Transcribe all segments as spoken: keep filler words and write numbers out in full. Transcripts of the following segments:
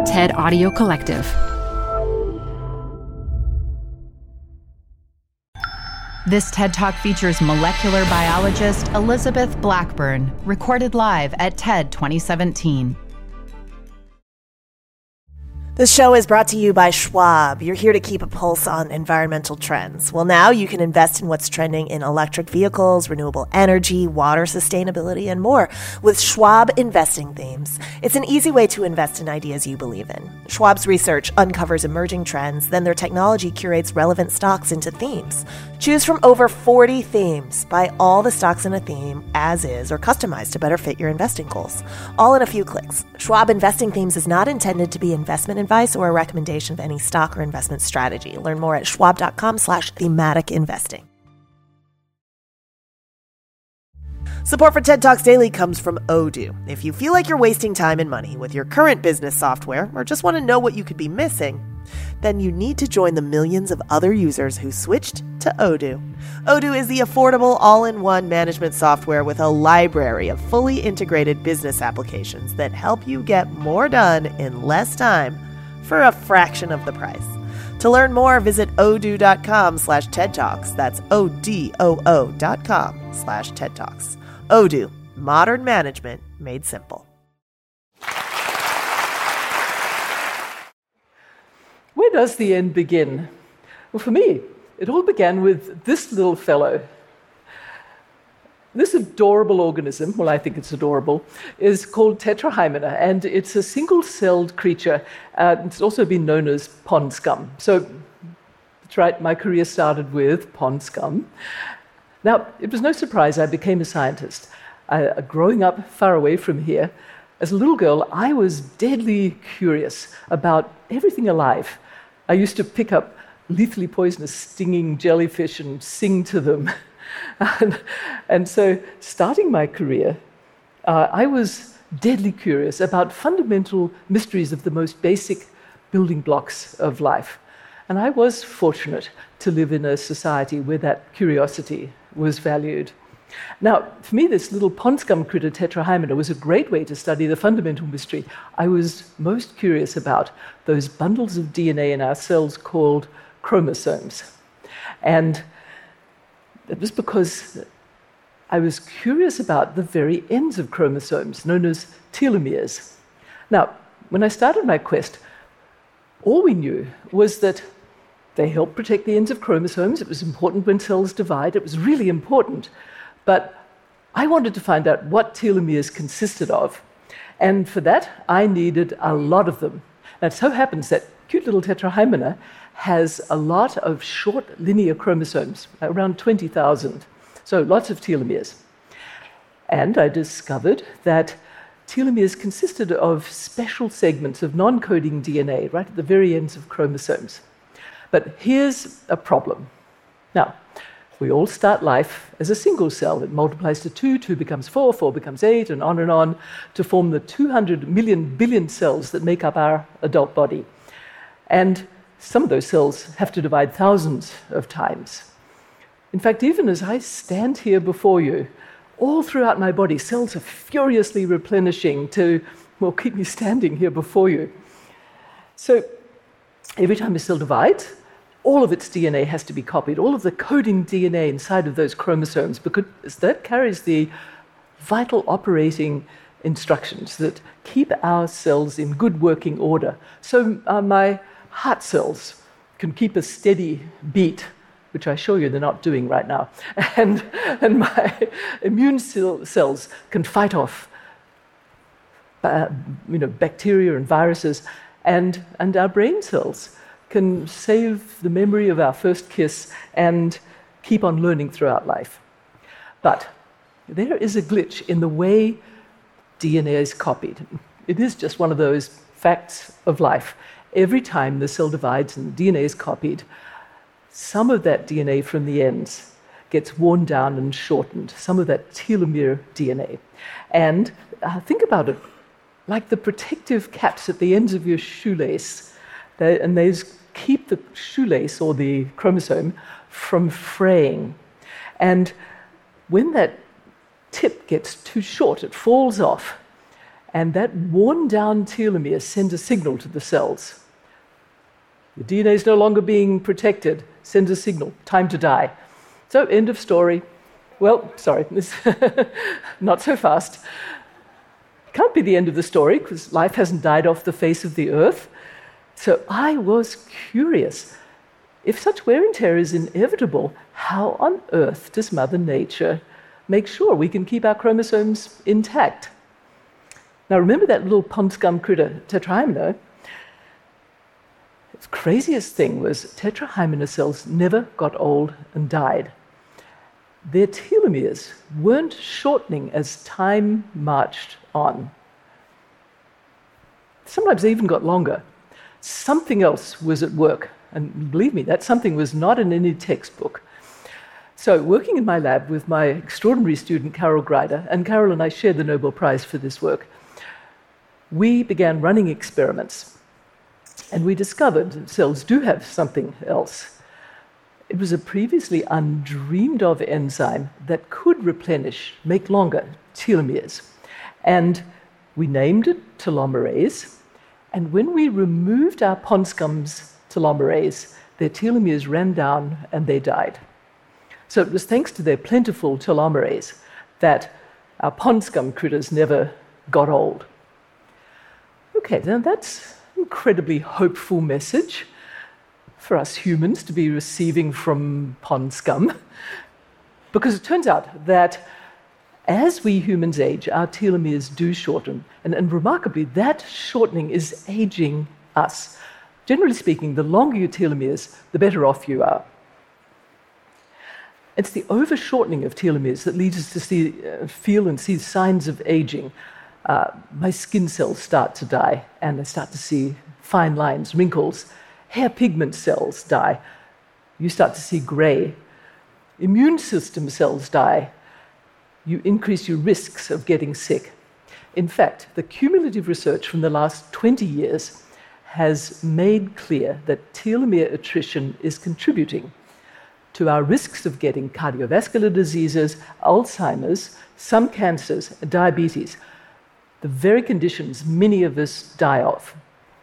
TED Audio Collective. This TED Talk features molecular biologist Elizabeth Blackburn, recorded live at TED twenty seventeen. This show is brought to you by Schwab. You're here to keep a pulse on environmental trends. Well, now you can invest in what's trending in electric vehicles, renewable energy, water sustainability, and more with Schwab Investing Themes. It's an easy way to invest in ideas you believe in. Schwab's research uncovers emerging trends, then their technology curates relevant stocks into themes. Choose from over forty themes. Buy all the stocks in a theme as is or customized to better fit your investing goals. All in a few clicks. Schwab Investing Themes is not intended to be investment advice or a recommendation of any stock or investment strategy. Learn more at schwab.com slash thematic investing. Support for TED Talks Daily comes from Odoo. If you feel like you're wasting time and money with your current business software or just want to know what you could be missing, then you need to join the millions of other users who switched to Odoo. Odoo is the affordable all-in-one management software with a library of fully integrated business applications that help you get more done in less time for a fraction of the price. To learn more, visit odoo.com slash TED Talks. That's O-D-O-O dot com slash TED Talks. Odoo, modern management made simple. Where does the end begin? Well, for me, it all began with this little fellow. This adorable organism, well, I think it's adorable, is called Tetrahymena, and it's a single-celled creature. Uh, it's also been known as pond scum. So that's right, my career started with pond scum. Now, it was no surprise I became a scientist. Uh, growing up far away from here, as a little girl, I was deadly curious about everything alive. I used to pick up lethally poisonous stinging jellyfish and sing to them. and, and so, starting my career, uh, I was deadly curious about fundamental mysteries of the most basic building blocks of life. And I was fortunate to live in a society where that curiosity was valued. Now, for me, this little pond scum critter, Tetrahymena, was a great way to study the fundamental mystery. I was most curious about those bundles of D N A in our cells called chromosomes. And it was because I was curious about the very ends of chromosomes, known as telomeres. Now, when I started my quest, all we knew was that they help protect the ends of chromosomes. It was important when cells divide. It was really important. But I wanted to find out what telomeres consisted of. And for that, I needed a lot of them. Now, it so happens that cute little Tetrahymena has a lot of short linear chromosomes, around twenty thousand. So lots of telomeres. And I discovered that telomeres consisted of special segments of non-coding D N A right at the very ends of chromosomes. But here's a problem. Now, we all start life as a single cell. It multiplies to two, two becomes four, four becomes eight, and on and on to form the two hundred million billion cells that make up our adult body. And some of those cells have to divide thousands of times. In fact, even as I stand here before you, all throughout my body, cells are furiously replenishing to, well, keep me standing here before you. So every time a cell divides, all of its D N A has to be copied, all of the coding D N A inside of those chromosomes, because that carries the vital operating instructions that keep our cells in good working order. So uh, my heart cells can keep a steady beat, which I assure you they're not doing right now, and, and my immune cell, cells can fight off uh, you know, bacteria and viruses, and, and our brain cells can save the memory of our first kiss and keep on learning throughout life. But there is a glitch in the way D N A is copied. It is just one of those facts of life. Every time the cell divides and the D N A is copied, some of that D N A from the ends gets worn down and shortened, some of that telomere D N A. And uh, think about it, like the protective caps at the ends of your shoelace, they, and those keep the shoelace or the chromosome from fraying. And when that tip gets too short, it falls off, And that worn-down telomere sends a signal to the cells. The D N A is no longer being protected, sends a signal, time to die. So, end of story. Well, sorry, not so fast. Can't be the end of the story, because life hasn't died off the face of the earth. So I was curious. If such wear and tear is inevitable, how on earth does Mother Nature make sure we can keep our chromosomes intact? Now, remember that little pond scum critter, Tetrahymena? The craziest thing was Tetrahymena cells never got old and died. Their telomeres weren't shortening as time marched on. Sometimes they even got longer. Something else was at work, and believe me, that something was not in any textbook. So, working in my lab with my extraordinary student, Carol Greider, and Carol and I shared the Nobel Prize for this work, we began running experiments, and we discovered that cells do have something else. It was a previously undreamed of enzyme that could replenish, make longer telomeres. And we named it telomerase. And when we removed our pond scum's telomerase, their telomeres ran down and they died. So it was thanks to their plentiful telomerase that our pond scum critters never got old. Okay, now that's an incredibly hopeful message for us humans to be receiving from pond scum, because it turns out that as we humans age, our telomeres do shorten, and, and remarkably, that shortening is aging us. Generally speaking, the longer your telomeres, the better off you are. It's the overshortening of telomeres that leads us to see, uh, feel and see signs of aging. Uh, my skin cells start to die, and I start to see fine lines, wrinkles. Hair pigment cells die. You start to see gray. Immune system cells die. You increase your risks of getting sick. In fact, the cumulative research from the last twenty years has made clear that telomere attrition is contributing to our risks of getting cardiovascular diseases, Alzheimer's, some cancers, diabetes, the very conditions many of us die of.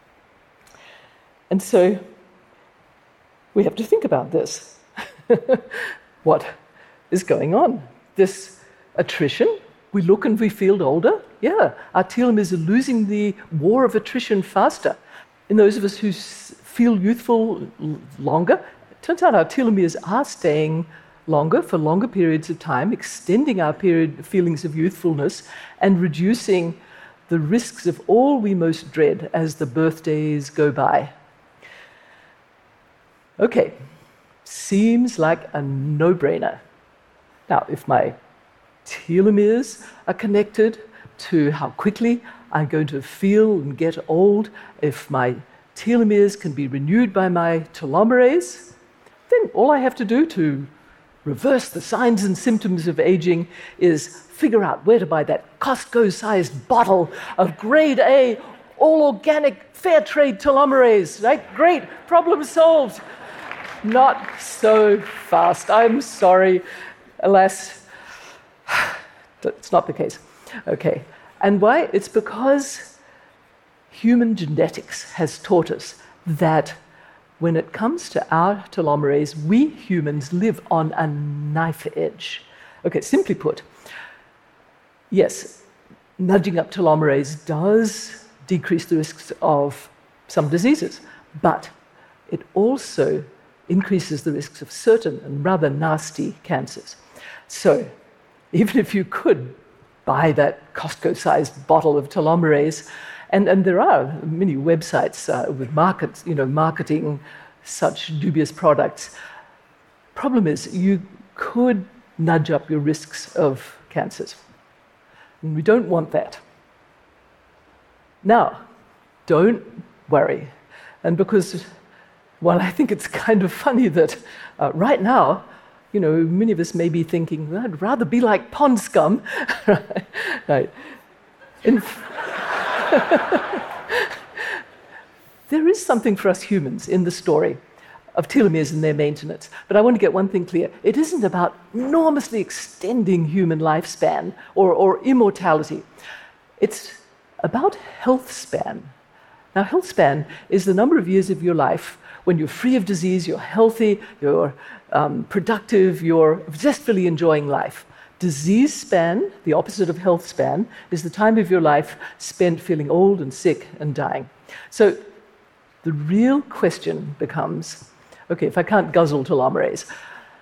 And so we have to think about this. What is going on? This attrition, we look and we feel older. Yeah, our telomeres are losing the war of attrition faster. In those of us who feel youthful longer, it turns out our telomeres are staying longer for longer periods of time, extending our period feelings of youthfulness and reducing the risks of all we most dread as the birthdays go by. Okay, seems like a no-brainer. Now, if my telomeres are connected to how quickly I'm going to feel and get old, if my telomeres can be renewed by my telomerase, then all I have to do to reverse the signs and symptoms of aging is figure out where to buy that Costco-sized bottle of grade A, all-organic, fair trade telomerase, right? Great, problem solved. Not so fast. I'm sorry. Alas, it's not the case. Okay. And why? It's because human genetics has taught us that when it comes to our telomerase, we humans live on a knife edge. Okay, simply put, yes, nudging up telomerase does decrease the risks of some diseases, but it also increases the risks of certain and rather nasty cancers. So even if you could buy that Costco-sized bottle of telomerase, and, and there are many websites uh, with markets, you know, marketing such dubious products. Problem is, you could nudge up your risks of cancers. And we don't want that. Now, don't worry. And because, well, I think it's kind of funny that uh, right now, you know, many of us may be thinking, well, I'd rather be like pond scum. Right. In There is something for us humans in the story of telomeres and their maintenance. But I want to get one thing clear. It isn't about enormously extending human lifespan or, or immortality. It's about health span. Now, health span is the number of years of your life when you're free of disease, you're healthy, you're um, productive, you're zestfully enjoying life. Disease span, the opposite of health span, is the time of your life spent feeling old and sick and dying. So the real question becomes, okay, if I can't guzzle telomerase,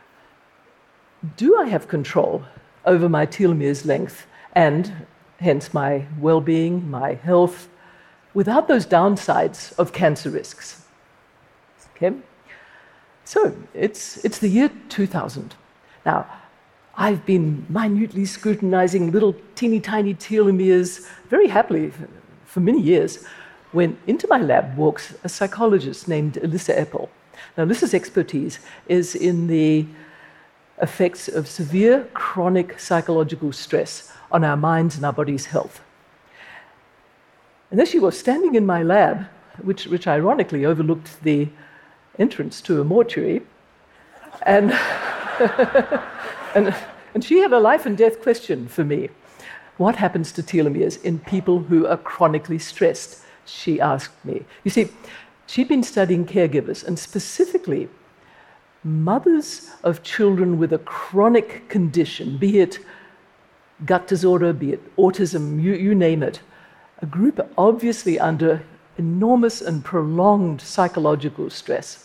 do I have control over my telomeres length and hence my well-being, my health, without those downsides of cancer risks? Okay? So it's, it's the year two thousand. Now, I've been minutely scrutinizing little teeny tiny telomeres very happily for many years when into my lab walks a psychologist named Elissa Epel. Now, Elissa's expertise is in the effects of severe chronic psychological stress on our minds and our body's health. And there she was standing in my lab, which, which ironically overlooked the entrance to a mortuary, and And, and she had a life and death question for me. What happens to telomeres in people who are chronically stressed? She asked me. You see, she'd been studying caregivers, and specifically mothers of children with a chronic condition, be it gut disorder, be it autism, you, you name it, a group obviously under enormous and prolonged psychological stress.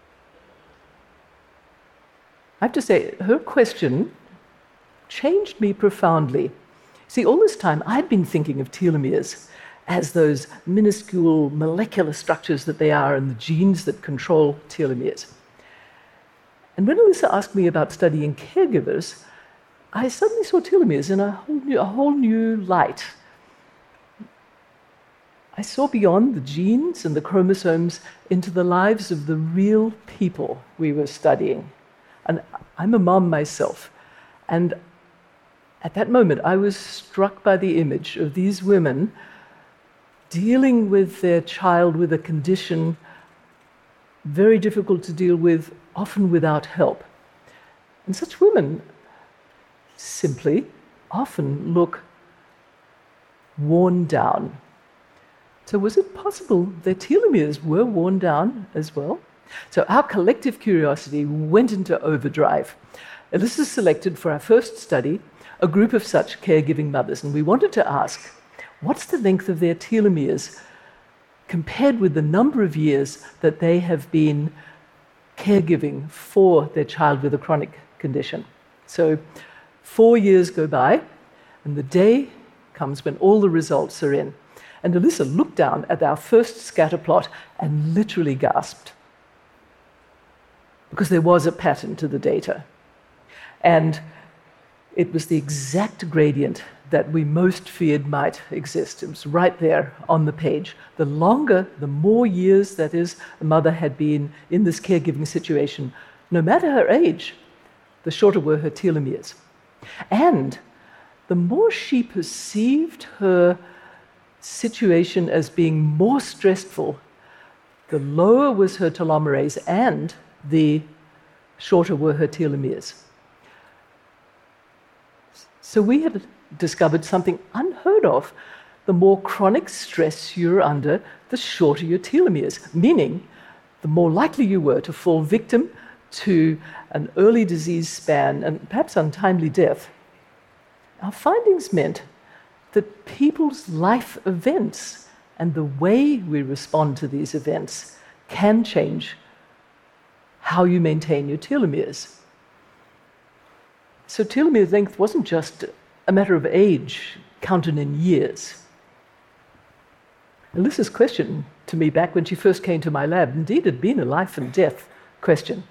I have to say, her question changed me profoundly. See, all this time I'd been thinking of telomeres as those minuscule molecular structures that they are and the genes that control telomeres. And when Elissa asked me about studying caregivers, I suddenly saw telomeres in a whole new, a whole new light. I saw beyond the genes and the chromosomes into the lives of the real people we were studying. And I'm a mom myself. And at that moment, I was struck by the image of these women dealing with their child with a condition very difficult to deal with, often without help. And such women simply often look worn down. So was it possible their telomeres were worn down as well? So our collective curiosity went into overdrive. Elissa selected for our first study a group of such caregiving mothers, and we wanted to ask, what's the length of their telomeres compared with the number of years that they have been caregiving for their child with a chronic condition? So four years go by, and the day comes when all the results are in. And Elissa looked down at our first scatter plot and literally gasped, because there was a pattern to the data. And it was the exact gradient that we most feared might exist. It was right there on the page. The longer, the more years, that is, a mother had been in this caregiving situation, no matter her age, the shorter were her telomeres. And the more she perceived her situation as being more stressful, the lower was her telomerase and the shorter were her telomeres. So we had discovered something unheard of. The more chronic stress you're under, the shorter your telomeres, meaning the more likely you were to fall victim to an early disease span and perhaps untimely death. Our findings meant that people's life events and the way we respond to these events can change how you maintain your telomeres. So telomere length wasn't just a matter of age counted in years. Elissa's question to me back when she first came to my lab indeed had been a life and death question.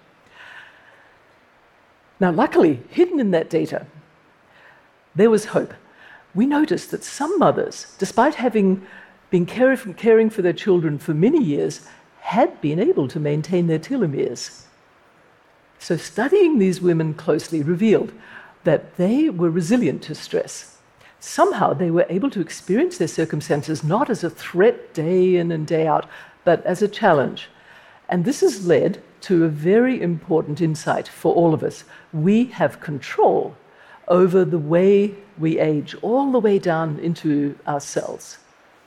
Now, luckily, hidden in that data, there was hope. We noticed that some mothers, despite having been caring for their children for many years, had been able to maintain their telomeres. So studying these women closely revealed that they were resilient to stress. Somehow they were able to experience their circumstances not as a threat day in and day out, but as a challenge. And this has led to a very important insight for all of us. We have control over the way we age, all the way down into our cells.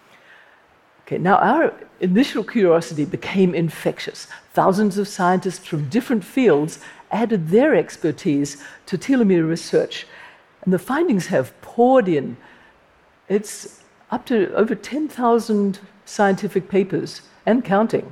Okay, now our initial curiosity became infectious. Thousands of scientists from different fields added their expertise to telomere research, and the findings have poured in. It's up to over ten thousand scientific papers and counting.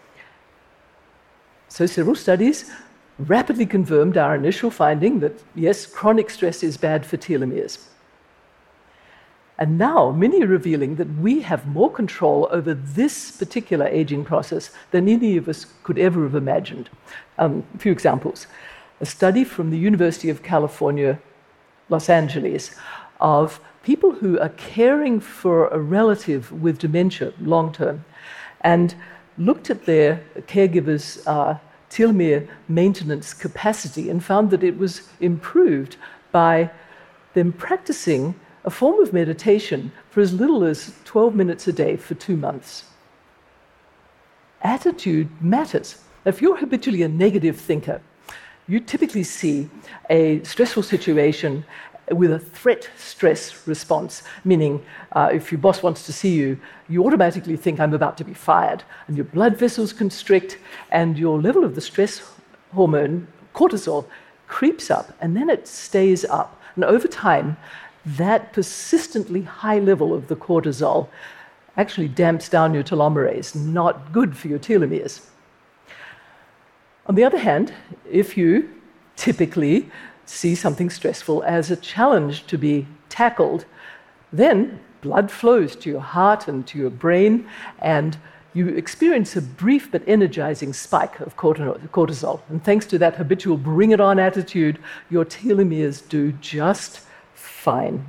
So several studies rapidly confirmed our initial finding that, yes, chronic stress is bad for telomeres. And now many are revealing that we have more control over this particular aging process than any of us could ever have imagined. Um, a few examples. A study from the University of California, Los Angeles, of people who are caring for a relative with dementia long-term, and looked at their caregivers' uh, telomere maintenance capacity and found that it was improved by them practicing a form of meditation for as little as twelve minutes a day for two months. Attitude matters. If you're habitually a negative thinker, you typically see a stressful situation with a threat-stress response, meaning uh, if your boss wants to see you, you automatically think, I'm about to be fired, and your blood vessels constrict, and your level of the stress hormone, cortisol, creeps up, and then it stays up. And over time, that persistently high level of the cortisol actually damps down your telomerase, not good for your telomeres. On the other hand, if you typically see something stressful as a challenge to be tackled, then blood flows to your heart and to your brain, and you experience a brief but energizing spike of cortisol. And thanks to that habitual bring-it-on attitude, your telomeres do just fine.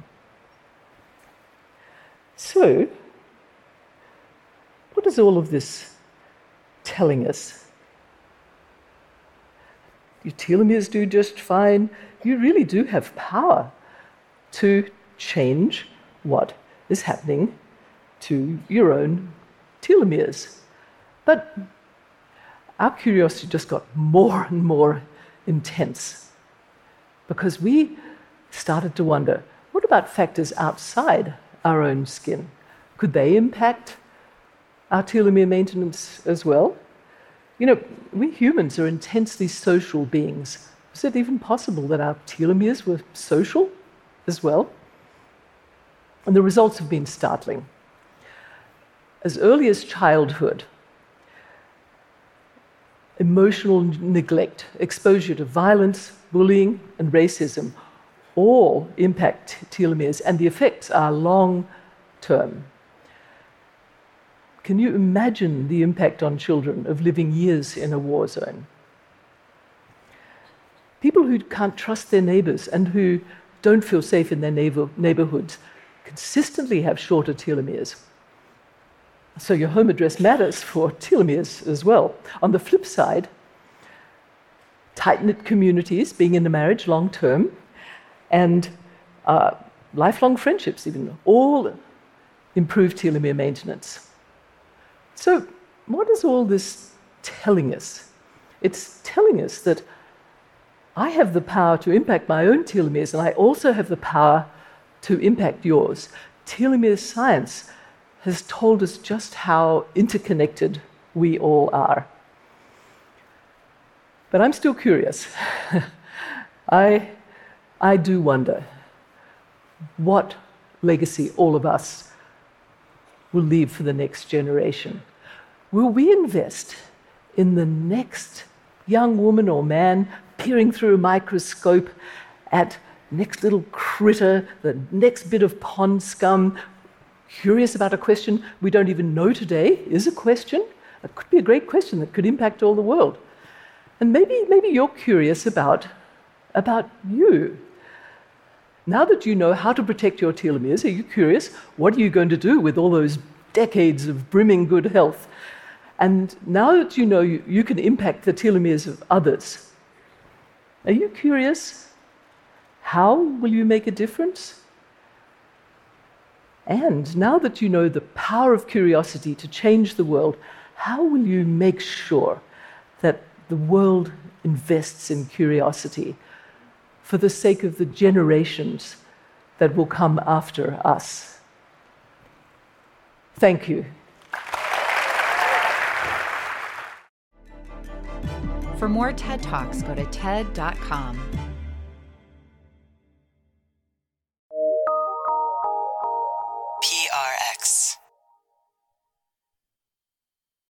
So, what is all of this telling us? Your telomeres do just fine. You really do have power to change what is happening to your own telomeres. But our curiosity just got more and more intense because we started to wonder, what about factors outside our own skin? Could they impact our telomere maintenance as well? You know, we humans are intensely social beings. Is it even possible that our telomeres were social as well? And the results have been startling. As early as childhood, emotional neglect, exposure to violence, bullying, and racism all impact telomeres, and the effects are long-term. Can you imagine the impact on children of living years in a war zone? People who can't trust their neighbors and who don't feel safe in their neighbor, neighborhoods consistently have shorter telomeres. So your home address matters for telomeres as well. On the flip side, tight-knit communities, being in a marriage long-term, and uh, lifelong friendships even, all improve telomere maintenance. So what is all this telling us? It's telling us that I have the power to impact my own telomeres, and I also have the power to impact yours. Telomere science has told us just how interconnected we all are. But I'm still curious. I, I do wonder what legacy all of us will leave for the next generation. Will we invest in the next young woman or man peering through a microscope at next little critter, the next bit of pond scum, curious about a question we don't even know today is a question? It could be a great question that could impact all the world. And maybe, maybe you're curious about, about you. Now that you know how to protect your telomeres, are you curious, what are you going to do with all those decades of brimming good health? And now that you know you, you can impact the telomeres of others, are you curious, how will you make a difference? And now that you know the power of curiosity to change the world, how will you make sure that the world invests in curiosity for the sake of the generations that will come after us? Thank you. For more TED Talks, go to ted dot com. P R X.